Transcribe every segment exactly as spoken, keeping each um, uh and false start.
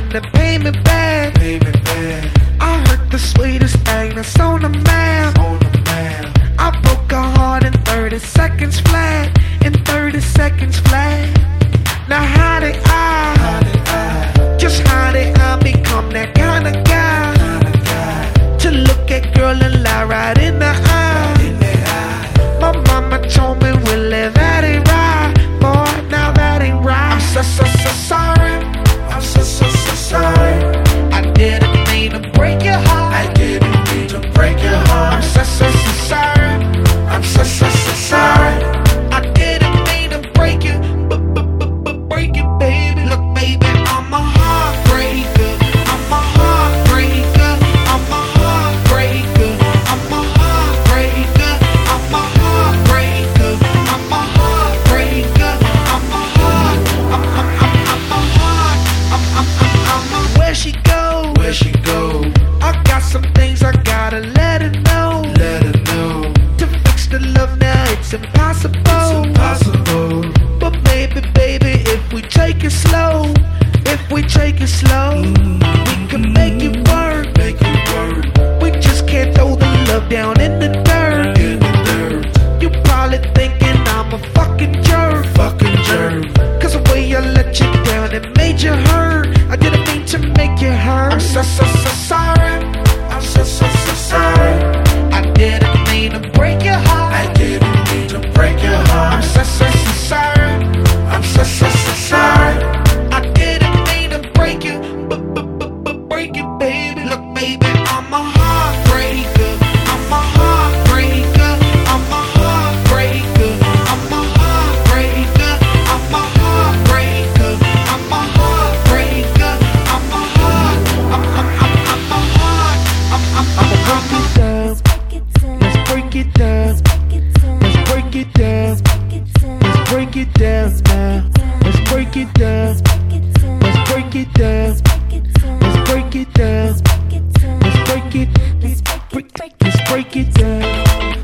time to pay me back. Pay me back. I heard the sweetest thing that's on the map. On the map. I broke her heart in thirty seconds flat. In thirty seconds flat. Now how did I, How did I, just how did I become that kind of guy? kind of guy, To look at girl and lie right in the eye. in the eye? My mama told me, Willie, that ain't right. Boy, now that ain't right. I'm so, so, so sorry. I'm so, so, so sorry. I didn't mean to break your heart. I didn't mean to break your I'm heart. so, so, so sorry. I'm so, so, so sorry. I didn't mean to break you, but, but, but, but break it, baby. Look, baby, I'm a heartbreaker. I'm a heartbreaker. I'm a heartbreaker. I'm a heartbreaker. I'm a heartbreaker. I'm a heartbreaker. I'm a heart. I'm, I'm, I'm, I'm a heart. I'm, I'm, I'm, I'm a. Where she go? Where she go? I got some things I gotta let her know. Let her know. To fix the love now, it's impossible. It's impossible. But baby, baby, if we take it slow, if we take it slow, we can make it work. Make it work. We just can't throw the love down in the dirt. In the dirt. You probably thinking I'm a fucking jerk, Fucking jerk. cause the way I let you down, it made you hurt. I didn't mean to make you hurt. I'm so, so, so sorry. I'm so, so, so sorry. I didn't mean to break your heart. I didn't mean to break your I'm heart. so, so, so sorry. I'm so, so, so sorry. I didn't mean to break you, but, but, but, but break it, baby. Look, baby, I'm a heartbreaker. I'm a heartbreaker. I'm a heartbreaker. I'm a heartbreaker. I'm a heartbreaker. I'm a heartbreaker. I'm a heart. I'm, I'm, I'm, I'm a heart. I'm, I'm, I'm, I'm a down. Let's break it down. Let's break it down. Let's break it down now. Let's break it down. Let's break it down. Let's break it down. Let's break it. Let's break. Let's break it down.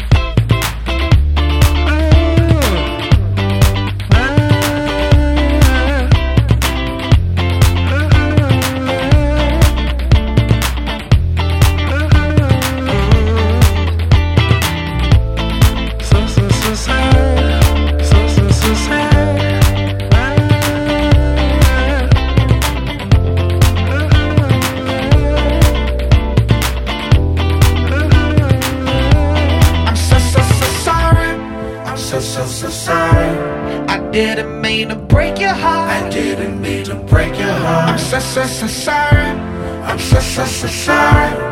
So, so, so sorry. So, so, so sorry. I'm so so so sorry. I'm so, so, so sorry. I didn't mean to break your heart. I didn't mean to break your I'm heart. so so so sorry. I'm so, so, so sorry.